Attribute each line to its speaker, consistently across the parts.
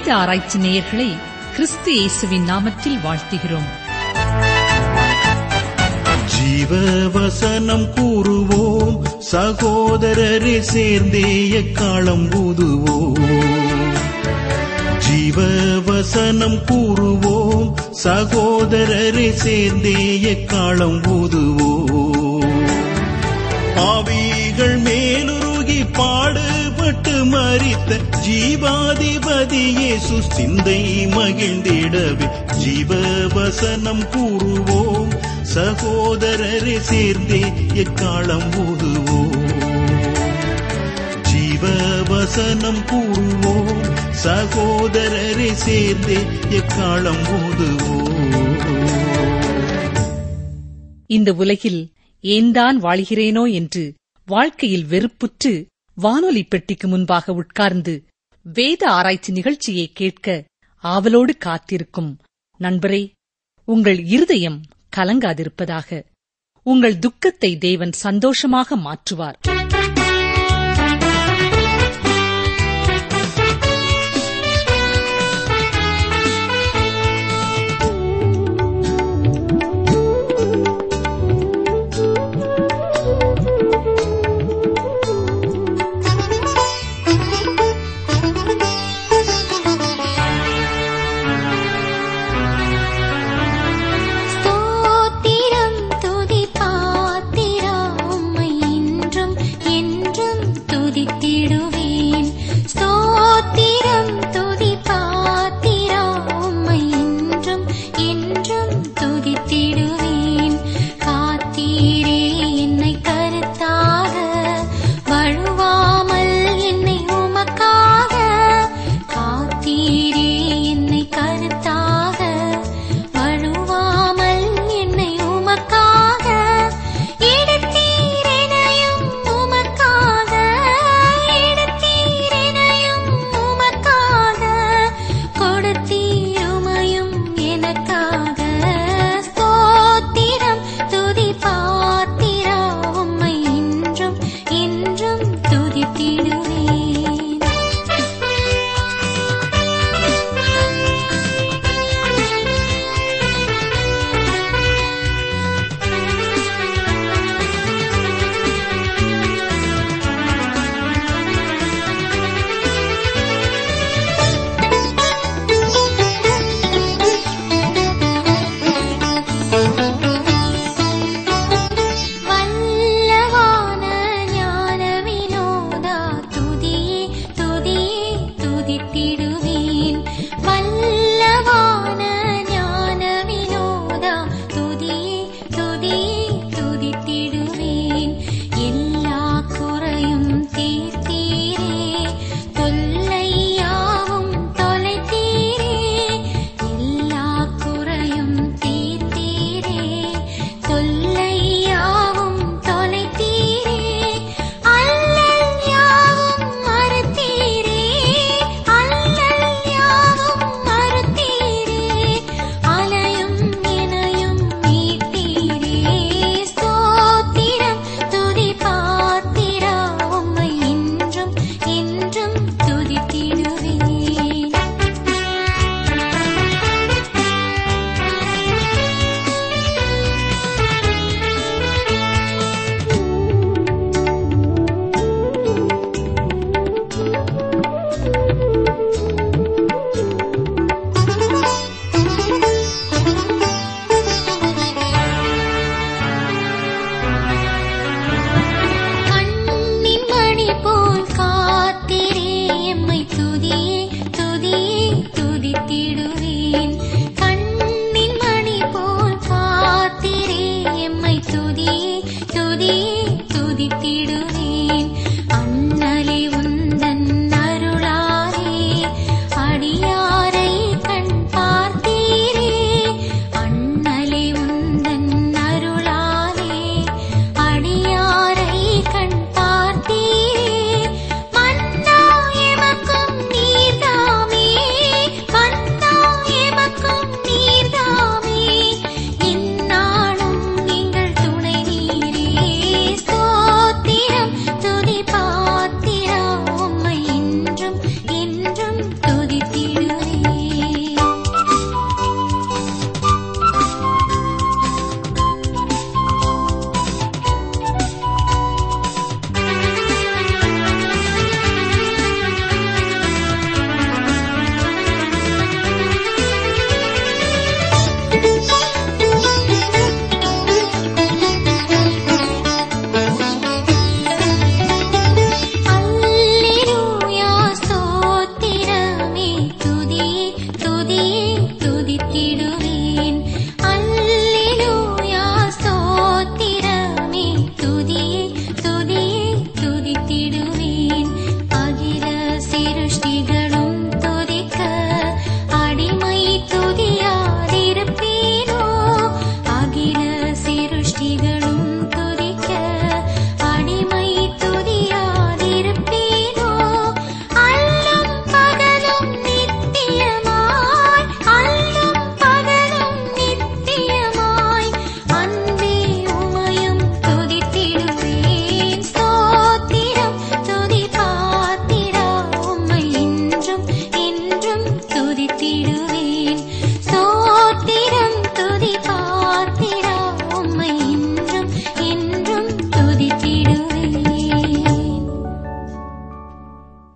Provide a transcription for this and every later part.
Speaker 1: வேத ஆராய்ச்சி நேயர்களை கிறிஸ்து இயேசுவின் நாமத்தில் வாழ்த்துகிறோம்.
Speaker 2: ஜீவ வசனம் கூறுவோம், சகோதரரை சேர்ந்தே எக்காலம் ஊதுவோம். ஜீவ வசனம் கூறுவோம், சகோதரரை சேர்ந்தே எக்காலம் ஊதுவோம். ஆவிகள் மேலுருகி பாடுபட்டு மரித்த ஜீவாதிபதி இயேசு சிந்தை மகிழ்ந்திடவே ஜீவ வசனம் கூறுவோம், சகோதரரை சேர்ந்தே எக்காலம் ஊதுவோம். ஜீவ வசனம் கூறுவோம், சகோதரரை சேர்ந்தே எக்காலம் ஊதுவோம்.
Speaker 1: இந்த உலகில் ஏன்தான் வாழ்கிறேனோ என்று வாழ்க்கையில் வெறுப்புற்று வானொலி பெட்டிக்கு முன்பாக உட்கார்ந்து வேத ஆராய்ச்சி நிகழ்ச்சியை கேட்க ஆவலோடு காத்திருக்கும் நண்பரே, உங்கள் இருதயம் கலங்காதிருப்பதாக. உங்கள் துக்கத்தை தேவன் சந்தோஷமாக மாற்றுவார்.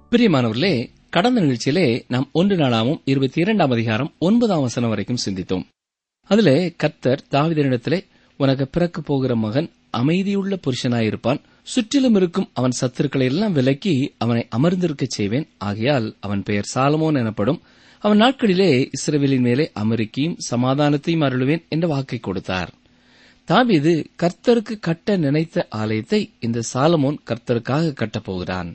Speaker 3: பிரியமானவர்களே, கடந்த நிகழ்ச்சியிலே நாம் 1 நாளாகமம் 22 அதிகாரம் 9 வரைக்கும் சிந்தித்தோம். அதிலே கர்த்தர் தாவீதினிடத்திலே, உனக்கு பிறக்க போகிற மகன் அமைதியுள்ள புருஷனாயிருப்பான், சுற்றிலும் இருக்கும் அவன் சத்துருக்களை எல்லாம் விலக்கி அவனை அமர்ந்திருக்கச் செய்வேன், ஆகையால் அவன் பெயர் சாலமோன் எனப்படும், அவன் நாட்களிலே இஸ்ரவேலின் மேலே அமெரிக்கையும் சமாதானத்தையும் அருளுவேன் என்ற வாக்கை கொடுத்தார். தாவீது கர்த்தருக்கு கட்ட நினைத்த ஆலயத்தை இந்த சாலமோன் கர்த்தருக்காக கட்டப்போகிறான்.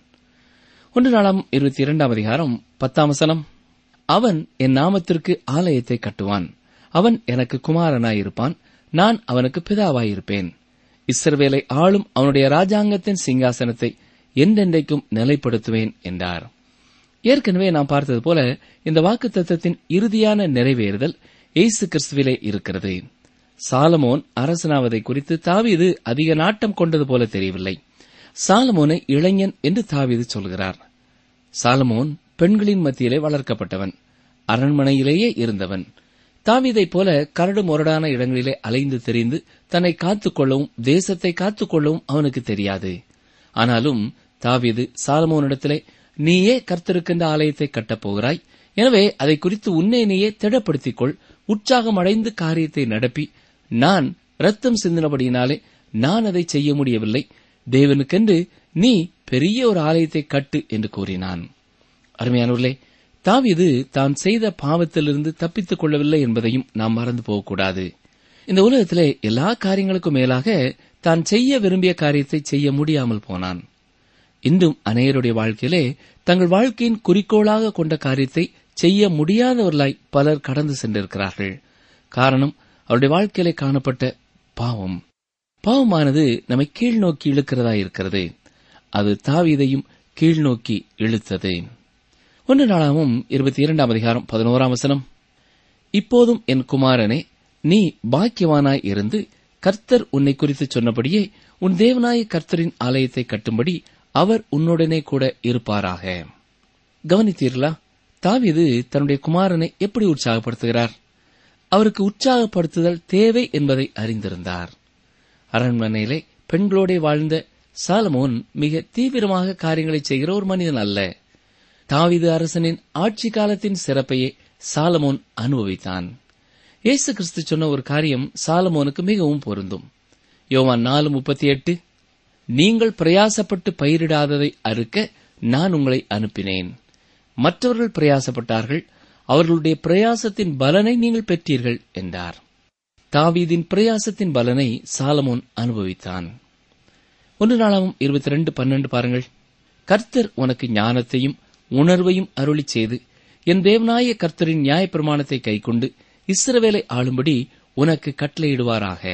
Speaker 3: 1 நாளாகமம் 22 அதிகாரம் 10 அவன் என் நாமத்திற்கு ஆலயத்தை கட்டுவான், அவன் எனக்கு குமாரனாயிருப்பான், நான் அவனுக்கு பிதாவாயிருப்பேன், இஸ்ரவேலை ஆளும் அவனுடைய ராஜாங்கத்தின் சிங்காசனத்தை என்றென்றைக்கும் நிலைப்படுத்துவேன் என்றார். ஏற்கனவே நாம் பார்த்தது போல இந்த வாக்குத்தத்தத்தின் இறுதியான நிறைவேறுதல் இயேசு கிறிஸ்துவிலே இருக்கிறது. சாலமோன் அரசனாவதை குறித்து தாவீது அதிக நாட்டம் கொண்டது போல தெரியவில்லை. சாலமோனை இளைஞன் என்று தாவீது சொல்கிறார். சாலமோன் பெண்களின் மத்தியிலே வளர்க்கப்பட்டவன், அரண்மனையிலேயே இருந்தவன். தாவீதைப் போல கரடு முரடான இடங்களிலே அலைந்து திரிந்து தன்னை காத்துக்கொள்ளவும் தேசத்தை காத்துக்கொள்ளவும் அவனுக்கு தெரியாது. ஆனாலும் தாவீது சாலமோனிடத்திலே, நீயே கர்த்தருக்கென்ற ஆலயத்தை கட்டப்போகிறாய், எனவே அதை குறித்து உன்னை நீயே திடப்படுத்திக் கொள், உற்சாகம் அடைந்து காரியத்தை நடப்பி, நான் ரத்தம் சிந்தினபடியினாலே நான் அதை செய்ய முடியவில்லை, தேவனுக்கென்று நீ பெரிய ஒரு ஆலயத்தை கட்டு என்று கூறினான். அருமையானவர்களே, தாவீது தான் செய்த பாவத்திலிருந்து தப்பித்துக் கொள்ளவில்லை என்பதையும் நாம் மறந்து போகக்கூடாது. இந்த உலகத்திலே எல்லா காரியங்களுக்கும் மேலாக தான் செய்ய விரும்பிய காரியத்தை செய்ய முடியாமல் போனான். இன்றும் அநேகருடைய வாழ்க்கையிலே தங்கள் வாழ்க்கையின் குறிக்கோளாக கொண்ட காரியத்தை செய்ய முடியாதவர்களாய் பலர் கடந்து சென்றிருக்கிறார்கள். காரணம், அவருடைய வாழ்க்கையிலே காணப்பட்ட பாவம். பாவமானது நம்மை கீழ்நோக்கி இழுக்கிறதா இருக்கிறது. அது தாவீதையும் கீழ்நோக்கி இழுத்தது. 1 நாளாகமம் 22 அதிகாரம் 11 இப்போதும் என் குமாரனே, நீ பாக்கியவானாய் இருந்து கர்த்தர் உன்னை குறித்து சொன்னபடியே உன் தேவனாய கர்த்தரின் ஆலயத்தை கட்டும்படி அவர் உன்னுடனே கூட இருப்பாராக. கவனித்தீர்களா? தாவீது தன்னுடைய குமாரனை எப்படி உற்சாகப்படுத்துகிறார்? அவருக்கு உற்சாகப்படுத்துதல் தேவை என்பதை அறிந்திருந்தார். அரண்மனையிலே பெண்களோட வாழ்ந்த சாலமோன் மிக தீவிரமாக காரியங்களை செய்கிற ஒரு மனிதன் அல்ல. தாவீது அரசனின் ஆட்சி காலத்தின் சிறப்பையே சாலமோன் அனுபவித்தான். இயேசு கிறிஸ்து சொன்ன ஒரு காரியம் சாலமோனுக்கு மிகவும் பொருந்தும். யோவான் 4:38, நீங்கள் பிரயாசப்பட்டு பயிரிடாததை அறுக்க நான் உங்களை அனுப்பினேன். மற்றவர்கள் பிரயாசப்பட்டார்கள், அவர்களுடைய பிரயாசத்தின் பலனை நீங்கள் பெற்றீர்கள் என்றார். தாவீதின் பிரயாசத்தின் பலனை சாலமோன் அனுபவித்தான். 1 நாளாகமம் 22:12 பாருங்கள். கர்த்தர் உனக்கு ஞானத்தையும் உணர்வையும் அருளி செய்து என் தேவனாய கர்த்தரின் நியாயப்பிரமாணத்தை கைக்கொண்டு இஸ்ரவேலை ஆளும்படி உனக்கு கட்டளையிடுவாராக.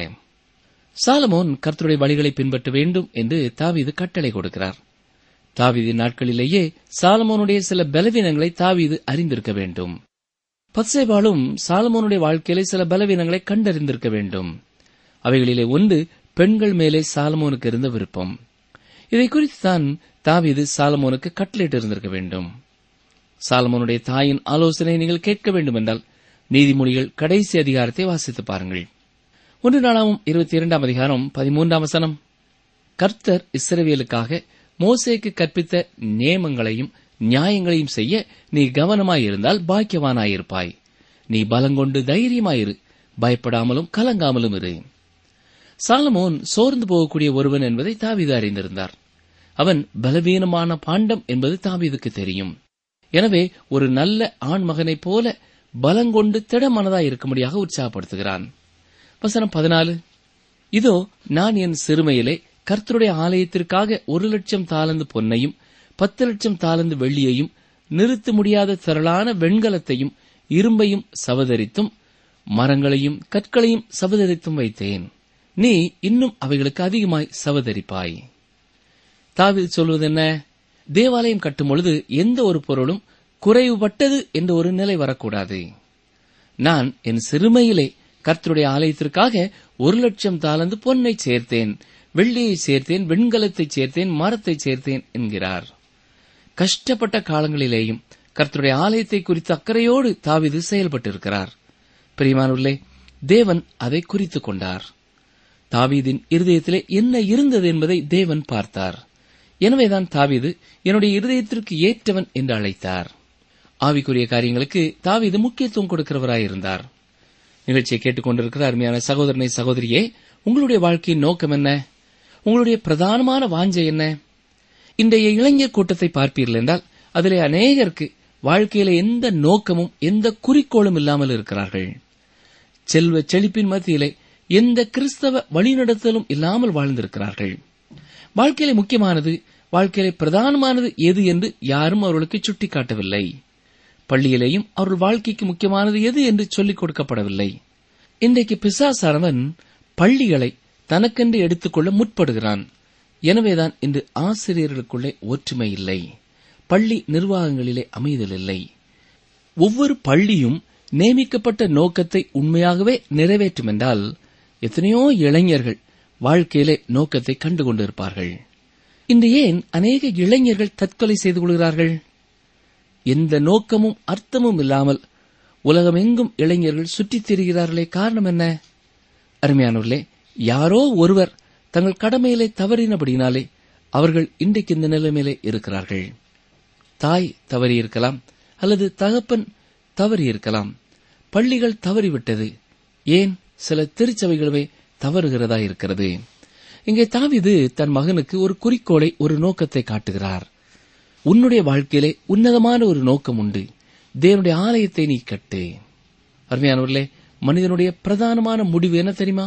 Speaker 3: சாலமோன் கர்த்தருடைய வழிகளை பின்பற்ற வேண்டும் என்று தாவீது கட்டளை கொடுக்கிறார். தாவீதின் நாட்களிலேயே சாலமோனுடைய சில பலவீனங்களை தாவீது அறிந்திருக்க வேண்டும். பத்சேபாளும் சாலமோனுடைய வாழ்க்கையிலே சில பலவீனங்களை கண்டறிந்திருக்க வேண்டும். அவைகளிலே ஒன்று பெண்கள் மேலே சாலமோனுக்கு இருந்த விருப்பம். இதை குறித்து தான் தாவீது சாலமோனுக்கு கட்டளையிட்டு இருந்திருக்க வேண்டும். சாலமோனுடைய தாயின் ஆலோசனை நீங்கள் கேட்க வேண்டும் என்றால் நீதிமொழிகள் கடைசி அதிகாரத்தை வாசித்து பாருங்கள். 1 நாளாகமம் 22 அதிகாரம் 13 கர்த்தர் இஸ்ரவேலுக்காக மோசேக்கு கற்பித்த நியமங்களையும் நியாயங்களையும் செய்ய நீ கவனமாயிருந்தால் பாக்கியவானாயிருப்பாய். நீ பலங்கொண்டு தைரியமாயிரு, பயப்படாமலும் கலங்காமலும் இரு. சாலமோன் சோர்ந்து போகக்கூடிய ஒருவன் என்பதை தாவீது அறிந்திருந்தார். அவன் பலவீனமான பாண்டம் என்பது தாவீதுக்கு தெரியும். எனவே ஒரு நல்ல ஆண் மகனைப் போல பலங்கொண்டு திடமனதாய் இருக்கும்படியாக உற்சாகப்படுத்துகிறான். வசனம் 14, இதோ நான் என் சிறுமையிலே கர்த்தருடைய ஆலயத்திற்காக 1,00,000 தாலந்து பொன்னையும் 10,00,000 தாலந்து வெள்ளியையும் நிறுத்த முடியாத திரளான வெண்கலத்தையும் இரும்பையும் சவதரித்தும் மரங்களையும் கற்களையும் சவதரித்தும் வைத்தேன். நீ இன்னும் அவைகளுக்கு அதிகமாய் சவதரிப்பாய். தாவீது சொல்வது என்ன? தேவாலயம் கட்டும் பொழுது எந்த ஒரு பொருளும் குறைவுபட்டது என்ற ஒரு நிலை வரக்கூடாது. நான் என் சிறுமையிலே கர்த்தருடைய ஆலயத்திற்காக 1,00,000 தாலந்து பொன்னை சேர்த்தேன், வெள்ளியை சேர்த்தேன், வெண்கலத்தை சேர்த்தேன், மரத்தை சேர்த்தேன் என்கிறார். கஷ்டப்பட்ட காலங்களிலேயும் கர்த்தருடைய ஆலயத்தை குறித்த அக்கறையோடு தாவீது செயல்பட்டிருக்கிறார். பிரியமானவர்களே, தேவன் அதை குறித்துக் கொண்டார். தாவீதின் இருதயத்திலே என்ன இருந்தது என்பதை தேவன் பார்த்தார். எனவேதான் தாவீது என்னுடைய இருதயத்திற்கு ஏற்றவன் என்று அழைத்தார். ஆவிக்குரிய காரியங்களுக்கு தாவீது முக்கியத்துவம் கொடுக்கிறவராயிருந்தார். நிகழ்ச்சியை கேட்டுக்கொண்டிருக்கிற அருமையான சகோதரனை சகோதரியே, உங்களுடைய வாழ்க்கையின் நோக்கம் என்ன? உங்களுடைய பிரதானமான வாஞ்சை என்ன? இன்றைய இளைஞர் கூட்டத்தை பார்ப்பீர்கள் என்றால் அதிலே அநேகருக்கு வாழ்க்கையில எந்த நோக்கமும் எந்த குறிக்கோளும் இல்லாமல் இருக்கிறார்கள். செல்வ செழிப்பின் மத்தியிலே எந்த கிறிஸ்தவ வழிநடத்தலும் இல்லாமல் வாழ்ந்திருக்கிறார்கள். வாழ்க்கையிலே முக்கியமானது, வாழ்க்கையிலே பிரதானமானது எது என்று யாரும் அவர்களுக்கு சுட்டிக்காட்டவில்லை. பள்ளியிலேயும் அவர்கள் வாழ்க்கைக்கு முக்கியமானது எது என்று சொல்லிக் கொடுக்கப்படவில்லை. இன்றைக்கு பிசாசானவன் பள்ளிகளை தனக்கென்று எடுத்துக்கொள்ள முற்படுகிறான். எனவேதான் இன்று ஆசிரியர்களுக்குள்ளே ஒற்றுமை இல்லை, பள்ளி நிர்வாகங்களிலே அமைதல் இல்லை. ஒவ்வொரு பள்ளியும் நியமிக்கப்பட்ட நோக்கத்தை உண்மையாகவே நிறைவேற்றும் என்றால் எத்தனையோ இளைஞர்கள் வாழ்க்கையிலே நோக்கத்தை கண்டுகொண்டிருப்பார்கள். இன்று ஏன் அநேக இளைஞர்கள் தற்கொலை செய்து கொள்கிறார்கள்? எந்த நோக்கமும் அர்த்தமும் இல்லாமல் உலகமெங்கும் இளைஞர்கள் சுற்றித் திரிகிறார்களே. காரணம் என்ன? அருமையானவர்களே, யாரோ ஒருவர் தங்கள் கடமையிலே தவறினபடினாலே அவர்கள் இன்றைக்கு இந்த நிலைமையிலே இருக்கிறார்கள். தாய் தவறியிருக்கலாம், அல்லது தகப்பன் தவறியிருக்கலாம், பள்ளிகள் தவறிவிட்டது, ஏன் சில திருச்சபைகளுமே தவறுகிறதா இருக்கிறது. இங்கே தாவீது தன் மகனுக்கு ஒரு குறிக்கோளை, ஒரு நோக்கத்தை காட்டுகிறார். உன்னுடைய வாழ்க்கையிலே உன்னதமான ஒரு நோக்கம் உண்டு. தேவனுடைய ஆலயத்தை நீ கட்டு. அருமையானவர்களே, மனிதனுடைய பிரதானமான முடிவு என்ன தெரியுமா?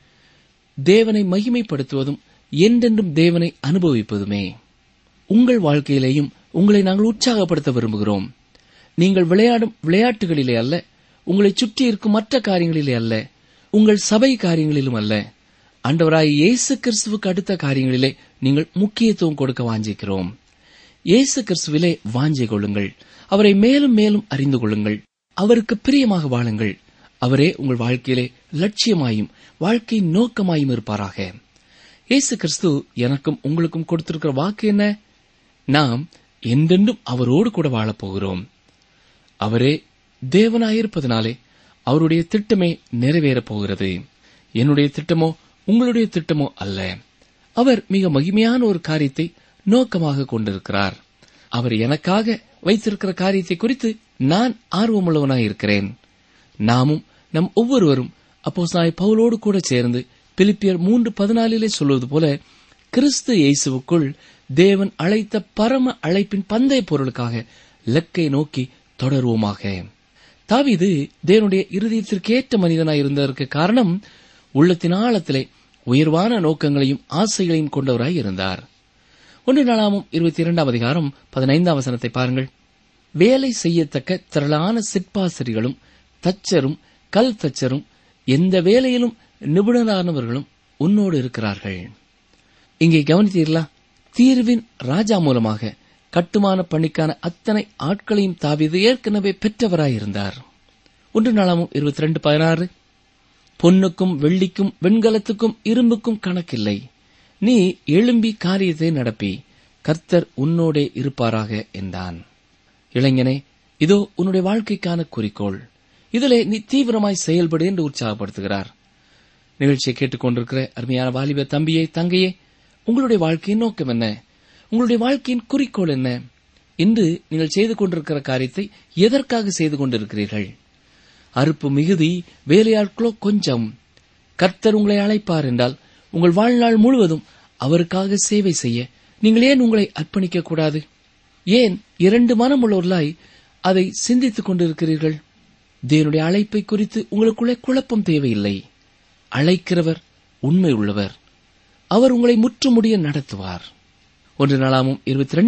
Speaker 3: தேவனை மகிமைப்படுத்துவதும் என்றென்றும் தேவனை அனுபவிப்பதுமே. உங்கள் வாழ்க்கையிலேயும் உங்களை நாங்கள் உற்சாகப்படுத்த விரும்புகிறோம். நீங்கள் விளையாடும் விளையாட்டுகளிலே அல்ல, உங்களை சுற்றி இருக்கும் மற்ற காரியங்களிலே அல்ல, உங்கள் சபை காரியங்களிலும் அல்ல, ஆண்டவராய் இயேசு கிறிஸ்துவுக்கு அடுத்த காரியங்களிலே நீங்கள் முக்கியத்துவம் கொடுக்க வாஞ்சிக்கிறோம். இயேசு கிறிஸ்துவிலே வாஞ்சை கொள்ளுங்கள். அவரை மேலும் மேலும் அறிந்து கொள்ளுங்கள். அவருக்கு பிரியமாக வாழுங்கள். அவரே உங்கள் வாழ்க்கையிலே லட்சியமாயும் வாழ்க்கையின் நோக்கமாயும் இருப்பாராக. இயேசு கிறிஸ்து எனக்கும் உங்களுக்கும் கொடுத்திருக்கிற வாக்கு என்ன? நாம் என்றென்றும் அவரோடு கூட வாழப்போகிறோம். அவரே தேவனாயிருப்பதனாலே அவருடைய திட்டமே நிறைவேறப் போகிறது. என்னுடைய திட்டமோ உங்களுடைய திட்டமோ அல்ல. அவர் மிக மகிமையான ஒரு காரியத்தை நோக்கமாக கொண்டிருக்கிறார். அவர் எனக்காக வைத்திருக்கிற காரியத்தை குறித்து நான் ஆர்வமுள்ளவனாயிருக்கிறேன். நாமும் நம் ஒவ்வொருவரும் அப்போஸ்தலனாகிய பவுலோடு கூட சேர்ந்து பிலிப்பியர் 3:14 சொல்வது போல கிறிஸ்து இயேசுவுக்குள் தேவன் அழைத்த பரம அழைப்பின் பந்தய பொருளுக்காக இலக்கை நோக்கி தொடருவோமாக. தாவீது தேவனுடைய இருதயத்திற்கேற்ற மனிதனாய் இருந்ததற்கு காரணம் உள்ளத்தின் ஆழத்திலே உயர்வான நோக்கங்களையும் ஆசைகளையும் கொண்டவராய் இருந்தார். 1 நாளாகமம் 22:15 பாருங்கள். வேலை செய்யத்தக்க திரளான சிற்பாசிரிகளும் தச்சரும் கல் தச்சரும் எந்த வேலையிலும் நிபுணரானவர்களும் உன்னோடு இருக்கிறார்கள். இங்கே கவனித்தீர்களா? தீர்வின் ராஜா மூலமாக கட்டுமான பணிக்கான அத்தனை ஆட்களையும் தாவீது ஏற்கனவே பெற்றவராயிருந்தார். 1 நாளாகமம் 22:16 பொன்னுக்கும் வெள்ளிக்கும் வெண்கலத்துக்கும் இரும்புக்கும் கணக்கில்லை. நீ எழும்பி காரியத்தை நடப்பி, கர்த்தர் உன்னோடே இருப்பாராக என்றான். இளைஞனே, இதோ உன்னுடைய வாழ்க்கைக்கான குறிக்கோள். இதிலே நீ தீவிரமாய் செயல்படு என்று உற்சாகப்படுத்துகிறார். நிகழ்ச்சியை கேட்டுக்கொண்டிருக்கிற அருமையான வாலிப தம்பியே, தங்கையே, உங்களுடைய வாழ்க்கையின் நோக்கம் என்ன? உங்களுடைய வாழ்க்கையின் குறிக்கோள் என்ன? இன்று நீங்கள் செய்து கொண்டிருக்கிற காரியத்தை எதற்காக செய்து கொண்டிருக்கிறீர்கள்? அறுப்பு மிகுதி, வேலையாட்களோ கொஞ்சம். கர்த்தர் உங்களை அழைப்பார் என்றால் உங்கள் வாழ்நாள் முழுவதும் அவருக்காக சேவை செய்ய நீங்கள் ஏன் உங்களை அர்ப்பணிக்க கூடாது? ஏன் 2 மனமுள்ளவர்களாய் அதை சிந்தித்துக் கொண்டிருக்கிறீர்கள்? தேவனுடைய அழைப்பை குறித்து உங்களுக்குள்ளே குழப்பம் தேவையில்லை. அழைக்கிறவர் உண்மை உள்ளவர். அவர் உங்களை முற்றுமுடிய நடத்துவார். 1 நாளாகமம்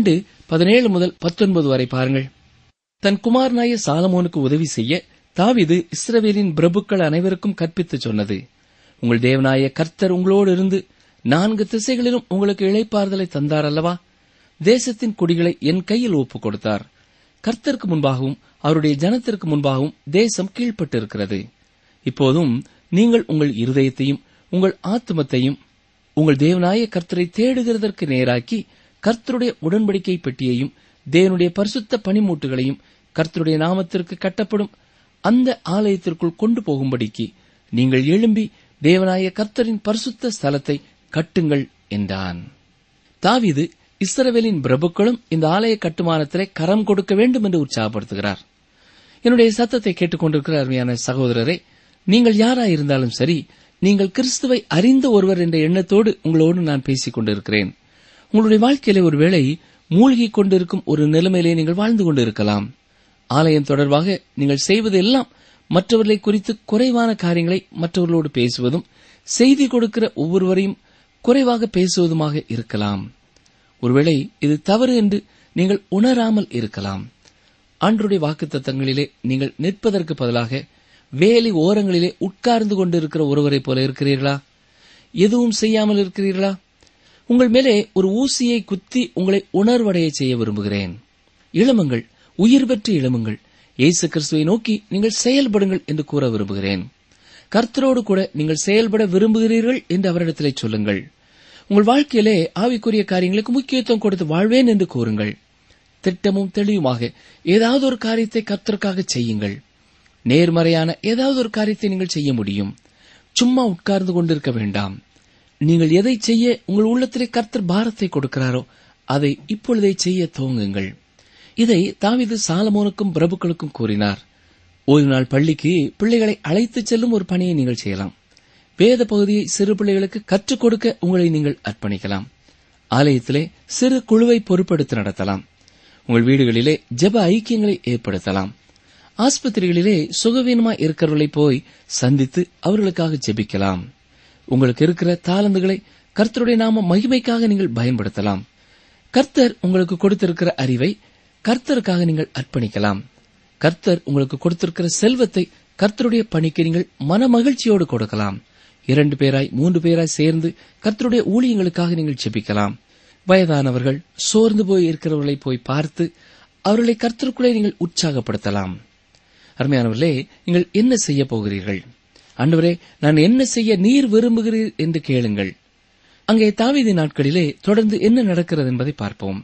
Speaker 3: 22:17 வரை பாருங்கள். தன் குமாரனாய சாலமோனுக்கு உதவி செய்ய தாவீது இஸ்ரவேலின் பிரபுக்கள் அனைவருக்கும் கற்பித்துச் சொன்னது, உங்கள் தேவனாய கர்த்தர் உங்களோடு இருந்து 4 திசைகளிலும் உங்களுக்கு இளைப்பாறுதலை தந்தார் அல்லவா? தேசத்தின் குடிகளை என் கையில் ஒப்புக் கொடுத்தார். கர்த்தருக்கு முன்பாகவும் அவருடைய ஜனத்திற்கு முன்பாகவும் தேசம் கீழ்ப்பட்டிருக்கிறது. இப்போதும் நீங்கள் உங்கள் இருதயத்தையும் உங்கள் ஆத்துமத்தையும் உங்கள் தேவனாய கர்த்தரை தேடுகிறதற்கு நேராக்கி கர்த்தருடைய உடன்படிக்கை பெட்டியையும் தேவனுடைய பரிசுத்த பணிமூட்டுகளையும் கர்த்தருடைய நாமத்திற்கு கட்டப்படும் அந்த ஆலயத்திற்குள் கொண்டு போகும்படிக்கு நீங்கள் எழும்பி தேவனாய கர்த்தரின் பரிசுத்த ஸ்தலத்தை கட்டுங்கள் என்றான். தாவீது இஸ்ரவேலின் பிரபுக்களும் இந்த ஆலய கட்டுமானத்திலே கரம் கொடுக்க வேண்டும் என்று உற்சாகப்படுத்துகிறார். என்னுடைய சத்தத்தை கேட்டுக்கொண்டிருக்கிற அருமையான சகோதரரே, நீங்கள் யாராயிருந்தாலும் சரி, நீங்கள் கிறிஸ்துவை அறிந்த ஒருவர் என்ற எண்ணத்தோடு உங்களோடு நான் பேசிக் கொண்டிருக்கிறேன். உங்களுடைய வாழ்க்கையிலே ஒருவேளை மூழ்கிக் கொண்டிருக்கும் ஒரு நிலைமையிலே நீங்கள் வாழ்ந்து கொண்டிருக்கலாம். ஆலயம் தொடர்பாக நீங்கள் செய்வதெல்லாம் மற்றவர்களை குறித்து குறைவான காரியங்களை மற்றவர்களோடு பேசுவதும், செய்தி கொடுக்கிற ஒவ்வொருவரையும் குறைவாக பேசுவதுமாக இருக்கலாம். ஒருவேளை இது தவறு என்று நீங்கள் உணராமல் இருக்கலாம். ஆண்டவருடைய வாக்குத்தத்தங்களிலே நீங்கள் நிற்பதற்கு பதிலாக வேலி ஓரங்களிலே உட்கார்ந்து கொண்டிருக்கிற ஒருவரை போல இருக்கிறீர்களா? எதுவும் செய்யாமல் இருக்கிறீர்களா? உங்கள் மேலே ஒரு ஊசியை குத்தி உங்களை உணர்வடைய செய்ய விரும்புகிறேன். இளமுங்கள், உயிர் பெற்று இளமுங்கள், இயேசு கிறிஸ்துவை நோக்கி நீங்கள் செயல்படுங்கள் என்று கூற விரும்புகிறேன். கர்த்தரோடு கூட நீங்கள் செயல்பட விரும்புகிறீர்கள் என்று அவரிடத்திலே சொல்லுங்கள். உங்கள் வாழ்க்கையிலே ஆவிக்குரிய காரியங்களுக்கு முக்கியத்துவம் கொடுத்து வாழ்வேன் என்று கூறுங்கள். திட்டமும் தெளிவுமாக ஏதாவது ஒரு காரியத்தை கர்த்தருக்காக செய்யுங்கள். நேர்மறையான ஏதாவது ஒரு காரியத்தை நீங்கள் செய்ய முடியும். சும்மா உட்கார்ந்து கொண்டிருக்க வேண்டாம். நீங்கள் எதை செய்ய உங்கள் உள்ளத்திலே கர்த்தர் பாரத்தை கொடுக்கிறாரோ அதை இப்பொழுதே செய்ய துவங்குங்கள். இதை தாவீது சாலமோனுக்கும் பிரபுக்களுக்கும் கூறினார். ஒரு நாள் பள்ளிக்கு பிள்ளைகளை அழைத்துச் செல்லும் ஒரு பணியை நீங்கள் செய்யலாம். வேத பகுதியை சிறு பிள்ளைகளுக்கு கற்றுக் கொடுக்க உங்களை நீங்கள் அர்ப்பணிக்கலாம். ஆலயத்திலே சிறு குழுவை பொறுப்படுத்தி நடத்தலாம். உங்கள் வீடுகளிலே ஜெப ஐக்கியங்களை ஏற்படுத்தலாம். ஆஸ்பத்திரிகளிலே சுகவீனமாய் இருக்கிறவர்களை போய் சந்தித்து அவர்களுக்காக ஜெபிக்கலாம். உங்களுக்கு இருக்கிற தாளந்துகளை கர்த்தருடைய நாம மகிமைக்காக நீங்கள் பயன்படுத்தலாம். கர்த்தர் உங்களுக்கு கொடுத்திருக்கிற அறிவை கர்த்தருக்காக நீங்கள் அர்ப்பணிக்கலாம். கர்த்தர் உங்களுக்கு கொடுத்திருக்கிற செல்வத்தை கர்த்தருடைய பணிக்கு நீங்கள் மன மகிழ்ச்சியோடு கொடுக்கலாம். 2 பேராய் 3 பேராய் சேர்ந்து கர்த்தருடைய ஊழியங்களுக்காக நீங்கள் ஜெபிக்கலாம். வயதானவர்கள், சோர்ந்து போய் இருக்கிறவர்களை போய் பார்த்து அவர்களை கர்த்தருக்குள்ளே நீங்கள் உற்சாகப்படுத்தலாம். அருமையானவர்களே, நீங்கள் என்ன செய்ய போகிறீர்கள்? ஆண்டவரே, நான் என்ன செய்ய நீர் விரும்புகிறீர் என்று கேளுங்கள். அங்கே தாவீதின் நாட்களிலே தொடர்ந்து என்ன நடக்கிறது என்பதை பார்ப்போம்.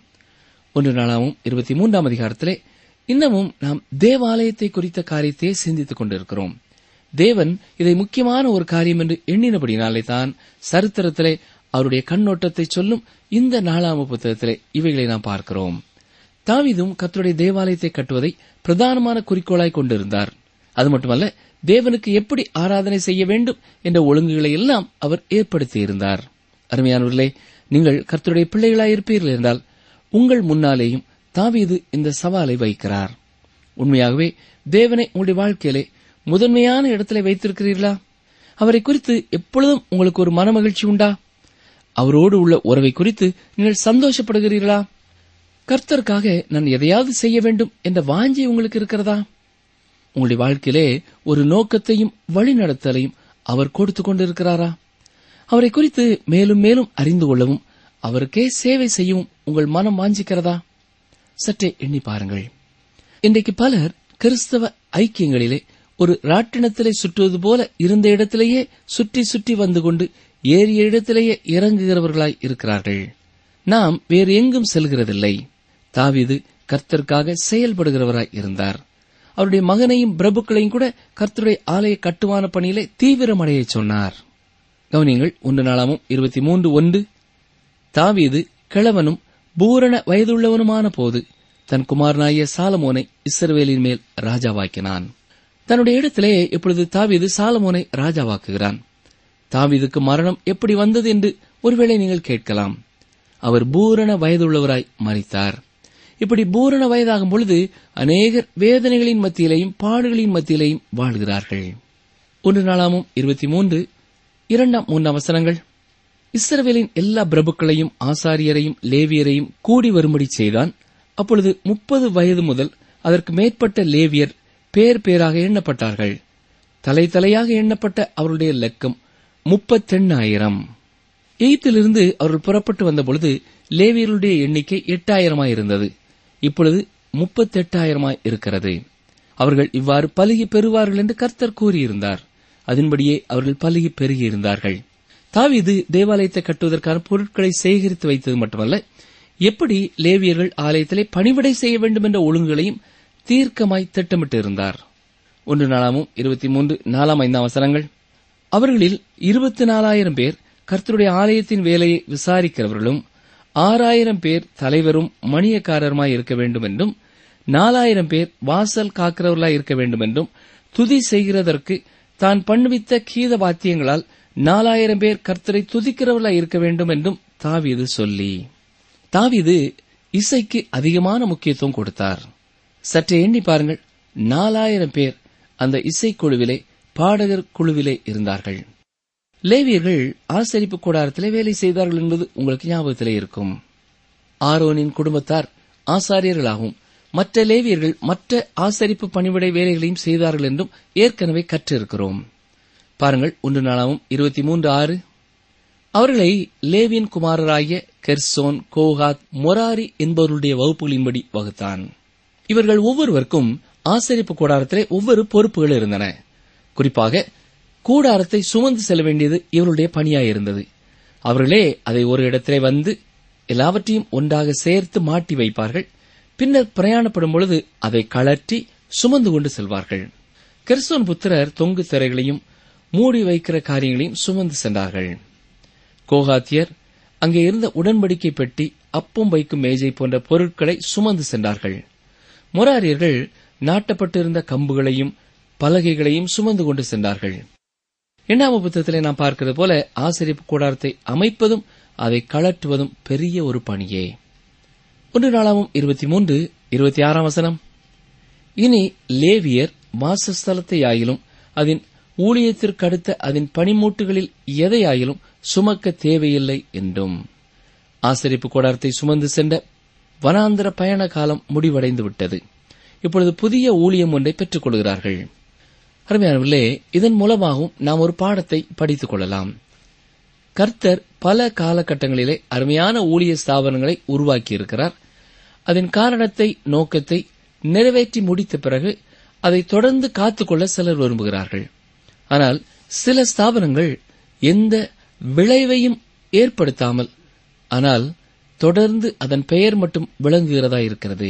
Speaker 3: 1 நாளாகமம் 23ஆம் அதிகாரத்திலே இன்னமும் நாம் தேவாலயத்தை குறித்த காரியத்தையே சிந்தித்துக் கொண்டிருக்கிறோம். தேவன் இதை முக்கியமான ஒரு காரியம் என்று எண்ணினபடினாலே தான் சரித்திரத்திலே அவருடைய கண்ணோட்டத்தை சொல்லும் இந்த 4ஆம் புத்தகத்திலே இவைகளை நாம் பார்க்கிறோம். தாவீதும் கர்த்தருடைய தேவாலயத்தை கட்டுவதை பிரதானமான குறிக்கோளாய் கொண்டிருந்தார். அது மட்டுமல்ல, தேவனுக்கு எப்படி ஆராதனை செய்ய வேண்டும் என்ற ஒழுங்குகளை எல்லாம் அவர் ஏற்படுத்தியிருந்தார். அருமையானவர்களே, நீங்கள் கர்த்தருடைய பிள்ளைகளாயிருப்பீர்கள் என்றால் உங்கள் முன்னாலேயும் தாவீது இந்த சவாலை வைக்கிறார். உண்மையாகவே தேவனை உங்களுடைய வாழ்க்கையிலே முதன்மையான இடத்திலே வைத்திருக்கிறீர்களா? அவரை குறித்து எப்பொழுதும் உங்களுக்கு ஒரு மனமகிழ்ச்சி உண்டா? அவரோடு உள்ள உறவை குறித்து நீங்கள் சந்தோஷப்படுகிறீர்களா? கர்த்தருக்காக நான் எதையாவது செய்ய வேண்டும் என்ற வாஞ்சை உங்களுக்கு இருக்கிறதா? உங்களுடைய வாழ்க்கையிலே ஒரு நோக்கத்தையும் வழிநடத்தலையும் அவர் கொடுத்துக் கொண்டிருக்கிறாரா? அவரை குறித்து மேலும் மேலும் அறிந்து கொள்ளவும் அவருக்கே சேவை செய்யவும் உங்கள் மனம் வாஞ்சிக்கிறதா? சற்றே எண்ணி பாருங்கள். இன்றைக்கு பலர் கிறிஸ்தவ ஐக்கியங்களிலே ஒரு ராட்டினத்திலே சுற்றுவது போல இருந்த இடத்திலேயே சுற்றி சுற்றி வந்து கொண்டு ஏறிய இடத்திலேயே இறங்குகிறவர்களாய் இருக்கிறார்கள். நாம் வேறு எங்கும் செல்கிறதில்லை. தாவீது கர்த்தருக்காக செயல்படுகிறவராய் இருந்தார். அவருடைய மகனையும் பிரபுக்களையும் கூட கர்த்தருடைய ஆலய கட்டுமான பணியிலே தீவிரமடைய சொன்னார். கவனியங்கள், 1 நாளாகமம் 23:1. தாவீது கிழவனும் பூரண வயதுள்ளவனுமான போது தன் குமாரனாகிய சாலமோனை இஸ்ரவேலின் மேல் ராஜாவாக்கினான். தன்னுடைய இடத்திலே இப்பொழுது தாவீது சாலமோனை ராஜாவாக்குகிறான். தாவீதுக்கு மரணம் எப்படி வந்தது என்று ஒருவேளை நீங்கள் கேட்கலாம். அவர் பூரண வயதுள்ளவராய் மரித்தார். இப்படி பூரண வயதாகும் பொழுது அநேகர் வேதனைகளின் மத்தியிலேயும் பாடுகளின் மத்தியிலேயும் வாழ்கிறார்கள். 1 நாளாகமம் 23 2-3 வசனங்கள். இஸ்ரவேலின் எல்லா பிரபுக்களையும் ஆசாரியரையும் லேவியரையும் கூடி வரும்படி செய்தான். அப்பொழுது 30 வயது முதல் அதற்கு மேற்பட்ட லேவியர் பேர் பேராக எண்ணப்பட்டார்கள். தலை தலையாக எண்ணப்பட்ட அவருடைய லக்கம் 38,000. எகிப்திலிருந்து அவர்கள் புறப்பட்டு வந்தபொழுது லேவியருடைய எண்ணிக்கை 8,000 இருந்தது. இப்பொழுது 38,000 இருக்கிறது. அவர்கள் இவ்வாறு பலுகி பெறுவார்கள் என்று கர்த்தர் கூறியிருந்தார். அதன்படியே அவர்கள் பலுகி பெருகியிருந்தார்கள். தாவீது தேவாலயத்தை கட்டுவதற்கான பொருட்களை சேகரித்து வைத்தது மட்டுமல்ல, எப்படி லேவியர்கள் ஆலயத்திலே பணிவிடை செய்ய வேண்டும் என்ற ஒழுங்குகளையும் தீர்க்கமாய் திட்டமிட்டு இருந்தார். 1 நாளாகமம் 23 4-5 வசனங்கள். அவர்களில் 24,000 பேர் கர்த்தருடைய ஆலயத்தின் வேலையை விசாரிக்கிறவர்களும் 6000 பேர் தலைவரும் மணியக்காரருமாய் இருக்க வேண்டும் என்றும் 4000 பேர் வாசல் காக்கிறவர்களாய் இருக்க வேண்டும் என்றும் துதி செய்கிறதற்கு தான் பண்ணுவித்த கீத வாத்தியங்களால் 4000 பேர் கர்த்தரை துதிக்கிறவர்களாய் இருக்க வேண்டும் என்றும் தாவீது சொல்லி, தாவீது இசைக்கு அதிகமான முக்கியத்துவம் கொடுத்தார். சற்றே எண்ணி பாருங்கள், 4000 பேர் அந்த இசைக்குழுவிலே, பாடகர் குழுவிலே இருந்தார்கள். லேவியர்கள் ஆசரிப்பு கூடாரத்திலே வேலை செய்தார்கள் என்பது உங்களுக்கு ஞாபகத்திலே இருக்கும். ஆரோனின் குடும்பத்தார் ஆசாரியர்களாகவும் மற்ற லேவியர்கள் மற்ற ஆசரிப்பு பணிவிடை வேலைகளையும் செய்தார்கள் என்றும் ஏற்கனவே கற்றிருக்கிறோம். பாருங்கள், 1 நாளாகமம் 23:6. அவர்களை லேவியின் குமாரராகிய கெர்சோன், கோகாத், மொராரி என்பவர்களுடைய வகுப்புகளின்படி வகுத்தான். இவர்கள் ஒவ்வொருவருக்கும் ஆசரிப்பு கூடாரத்திலே ஒவ்வொரு பொறுப்புகள் இருந்தன. குறிப்பாக கூடாரத்தை சுமந்து செல்ல வேண்டியது இவருடைய பணியாயிருந்தது. அவர்களே அதை ஒரு இடத்திலே வந்து எல்லாவற்றையும் ஒன்றாக சேர்த்து மாட்டி வைப்பார்கள். பின்னர் பிரயாணப்படும் பொழுது அதை கழற்றி சுமந்து கொண்டு செல்வார்கள். கெர்சோன் புத்திரர் தொங்கு திரைகளையும் மூடி வைக்கிற காரியங்களையும் சுமந்து சென்றார்கள். கோகாத்தியர் அங்கே இருந்த உடன்படிக்கை பெட்டி, அப்பம் வைக்கும் மேஜை போன்ற பொருட்களை சுமந்து சென்றார்கள். மொராரியர்கள் நாட்டப்பட்டிருந்த கம்புகளையும் பலகைகளையும் சுமந்து கொண்டு சென்றார்கள். 2ஆம் புத்தகத்திலே நாம் பார்க்கிறது போல ஆசரிப்பு கூடாரத்தை அமைப்பதும் அதை கழற்றுவதும் பெரிய ஒரு பணியே. 1 நாளாகமம் 23:26. இனி லேவியர் வாசஸ்தலத்தை ஆயிலும் அதன் ஊழியத்திற்கடுத்த அதன் பணிமூட்டுகளில் எதையாயிலும் சுமக்க தேவையில்லை என்றும். ஆசரிப்பு கூடாரத்தை சுமந்து சென்ற வனாந்தர பயண காலம் முடிவடைந்து விட்டது. இப்பொழுது புதிய ஊழியம் ஒன்றை பெற்றுக் கொள்கிறார்கள். அருமையானவர்களே, இதன் மூலமாகவும் நாம் ஒரு பாடத்தை படித்துக் கொள்ளலாம். கர்த்தர் பல காலகட்டங்களிலே அருமையான ஊழிய ஸ்தாபனங்களை உருவாக்கியிருக்கிறார். அதன் காரணத்தை, நோக்கத்தை நிறைவேற்றி முடித்த பிறகு அதை தொடர்ந்து காத்துக்கொள்ள சிலர் விரும்புகிறார்கள். ஆனால் சில ஸ்தாபனங்கள் எந்த விளைவையும் ஏற்படுத்தாமல், ஆனால் தொடர்ந்து அதன் பெயர் மட்டும் விளங்குகிறதா இருக்கிறது.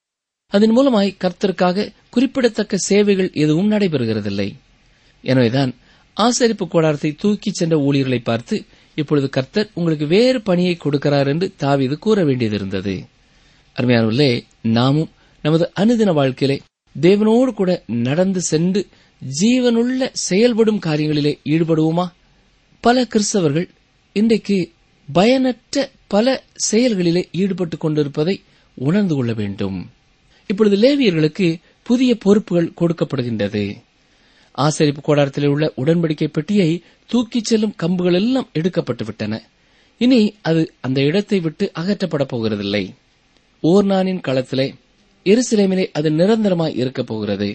Speaker 3: அதன் மூலமாய் கர்த்தருக்காக குறிப்பிடத்தக்க சேவைகள் எதுவும் நடைபெறுகிறதில்லை. எனவேதான் ஆசரிப்பு கூடாரத்தை தூக்கிச் சென்ற ஊழியர்களை பார்த்து, இப்பொழுது கர்த்தர் உங்களுக்கு வேறு பணியை கொடுக்கிறார் என்று தாவீது கூற வேண்டியதிருந்தது. அருமையானவர்களே, நாமும் நமது அனுதின வாழ்க்கையிலே தேவனோடு கூட நடந்து சென்று ஜீவனுள்ள செயல்படும் காரியங்களிலே ஈடுபடுவோமா? பல கிறிஸ்தவர்கள் இன்றைக்கு பயனற்ற பல செயல்களிலே ஈடுபட்டுக் கொண்டிருப்பதை உணர்ந்து கொள்ள வேண்டும். இப்பொழுது லேவியர்களுக்கு புதிய பொறுப்புகள் கொடுக்கப்படுகின்றது. ஆசரிப்பு கூடாரத்தில் உள்ள உடன்படிக்கை பெட்டியை தூக்கிச் செல்லும் கம்புகள் எல்லாம் எடுக்கப்பட்டுவிட்டன. இனி அது அந்த இடத்தை விட்டு அகற்றப்பட போகிறதில்லை. ஓர்னானின் களத்திலே எருசலேமிலே அது நிரந்தரமாய் இருக்கப் போகிறது.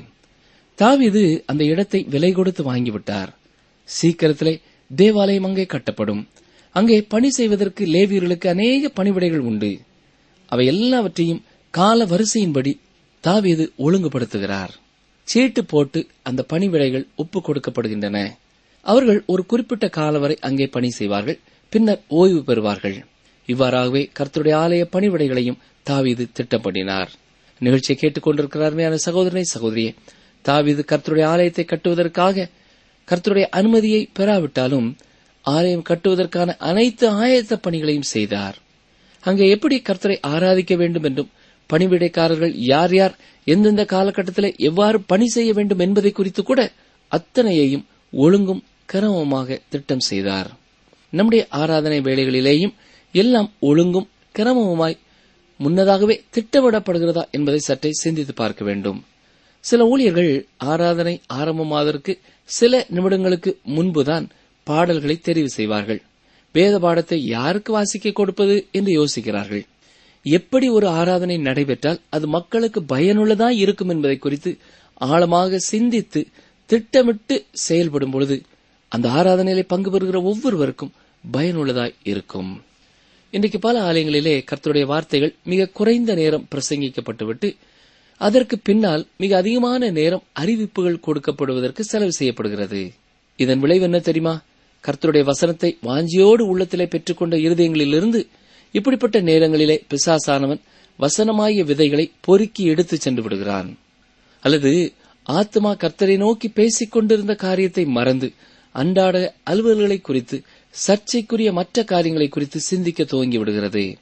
Speaker 3: தாவீது அந்த இடத்தை விலை கொடுத்து வாங்கிவிட்டார். சீக்கிரத்திலே தேவாலயம் அங்கே கட்டப்படும். அங்கே பணி செய்வதற்கு லேவியர்களுக்கு அநேக பணிவிடைகள் உண்டு. அவை எல்லாவற்றையும் கால வரிசையின்படி தாவீது ஒழுங்குபடுத்துகிறார். சீட்டு போட்டு அந்த பணிவிடைகள் ஒப்புக் கொடுக்கப்படுகின்றன. அவர்கள் ஒரு குறிப்பிட்ட காலம் வரை அங்கே பணி செய்வார்கள், பின்னர் ஓய்வு பெறுவார்கள். இவ்வாறாகவே கர்த்தருடைய ஆலய பணிவிடைகளையும் தாவீது திட்டப்படினார். நிகழ்ச்சியை கேட்டுக் கொண்டிருக்கிறார் சகோதரனை, சகோதரியே, தாவீது கர்த்தருடைய ஆலயத்தை கட்டுவதற்காக கர்த்தருடைய அனுமதியை பெறாவிட்டாலும் ஆலயம் கட்டுவதற்கான அனைத்து ஆயத்த பணிகளையும் செய்தார். அங்கே எப்படி கர்த்தரை ஆராதிக்க வேண்டும் என்றும் பணிவிடைக்காரர்கள் யார் யார் எந்தெந்த காலகட்டத்தில் எவ்வாறு பணி செய்ய வேண்டும் என்பதை குறித்து கூட அத்தனையையும் ஒழுங்கும் கிரமமாக திட்டம் செய்தார். நம்முடைய ஆராதனை வேளைகளிலேயும் எல்லாம் ஒழுங்கும் கிரமமாய் முன்னதாகவே திட்டமிடப்படுகிறதா என்பதை சற்றே சிந்தித்து பார்க்க வேண்டும். சில ஊழியர்கள் ஆராதனை ஆரம்பமாவதற்கு சில நிமிடங்களுக்கு முன்புதான் பாடல்களை தெரிவு செய்வார்கள். வேத பாடத்தை யாருக்கு வாசிக்க கொடுப்பது என்று யோசிக்கிறார்கள். எப்படி ஒரு ஆராதனை நடைபெற்றால் அது மக்களுக்கு பயனுள்ளதாய் இருக்கும் என்பதை குறித்து ஆழமாக சிந்தித்து திட்டமிட்டு செயல்படும் பொழுது அந்த ஆராதனையிலே பங்கு பெறுகிற ஒவ்வொருவருக்கும் பயனுள்ளதாய் இருக்கும். இன்றைக்கு பல ஆலயங்களிலே கர்த்தருடைய வார்த்தைகள் மிக குறைந்த நேரம் பிரசங்கிக்கப்பட்டுவிட்டு அதற்கு பின்னால் மிக அதிகமான நேரம் அறிவிப்புகள் கொடுக்கப்படுவதற்கு செலவு செய்யப்படுகிறது. இதன் விளைவு என்ன தெரியுமா? கர்த்தருடைய வசனத்தை வாஞ்சியோடு உள்ளத்திலே பெற்றுக்கொண்ட இருதயங்களிலிருந்து இப்படிப்பட்ட நேரங்களிலே பிசாசானவன் வசனமாகிய விதைகளை பொறுக்கி எடுத்துச் சென்று விடுகிறான். அல்லது ஆத்மா கர்த்தரை நோக்கி பேசிக் கொண்டிருந்த காரியத்தை மறந்து அன்றாட அலுவல்களை குறித்து, சர்ச்சைக்குரிய மற்ற காரியங்களை குறித்து சிந்திக்க துவங்கி விடுகிறது.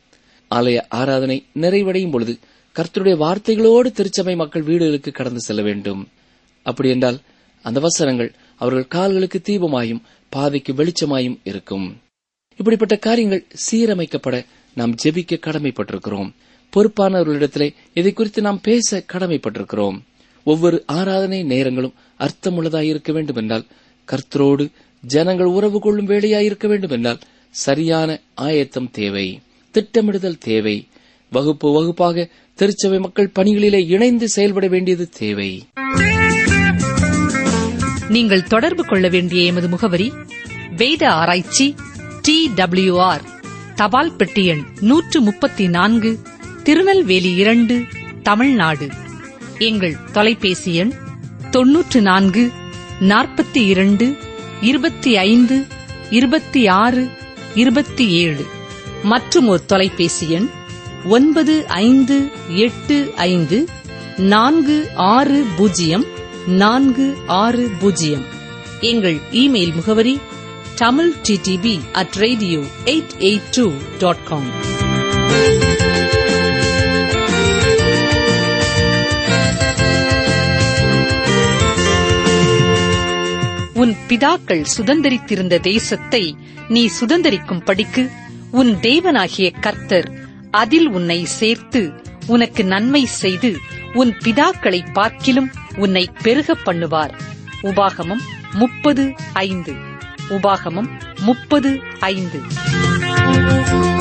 Speaker 3: ஆலய ஆராதனை நிறைவடையும் பொழுது கர்த்தருடைய வார்த்தைகளோடு திருச்சபை மக்கள் வீடுகளுக்கு கடந்து செல்ல வேண்டும். அப்படி என்றால் அந்த வசனங்கள் அவர்கள் கால்களுக்கு தீபமாயும் பாதைக்கு வெளிச்சமாயும் இருக்கும். இப்படிப்பட்ட காரியங்கள் சீரமைக்கப்பட நாம் ஜெபிக்க கடமைப்பட்டிருக்கிறோம். பொறுப்பானவர்களிடத்திலே இதை குறித்து நாம் பேச கடமைப்பட்டிருக்கிறோம். ஒவ்வொரு ஆராதனை நேரங்களும் அர்த்தமுள்ளதாயிருக்க வேண்டும் என்றால், கர்த்தரோடு ஜனங்கள் உறவு கொள்ளும் வேலையாயிருக்க வேண்டும் என்றால் சரியான ஆயத்தம் தேவை, திட்டமிடுதல் தேவை. வகுப்பு வகுப்பாக திருச்சபை மக்கள் பணிகளிலே இணைந்து செயல்பட வேண்டியது தேவை.
Speaker 1: நீங்கள் தொடர்பு கொள்ள வேண்டிய எமது முகவரி: வேத ஆராய்ச்சி TWR, தபால் பெட்டி எண் 134, திருநெல்வேலி 2, தமிழ்நாடு. எங்கள் தொலைபேசி எண் 94 42 25 26 27. மற்றும் ஒரு தொலைபேசி எண் 9585 460 460. எங்கள் இமெயில் முகவரி tamilttb@radio882.com. உன் பிதாக்கள் சுதந்தரித்திருந்த தேசத்தை நீ சுதந்தரிக்கும் படிக்கு உன் தேவனாகிய கர்த்தர் அதில் உன்னை சேர்த்து உனக்கு நன்மை செய்து உன் பிதாக்களை பார்க்கிலும் உன்னை பெருக பண்ணுவார். உபாகமம் 30:5. உபாகமம் 30:5.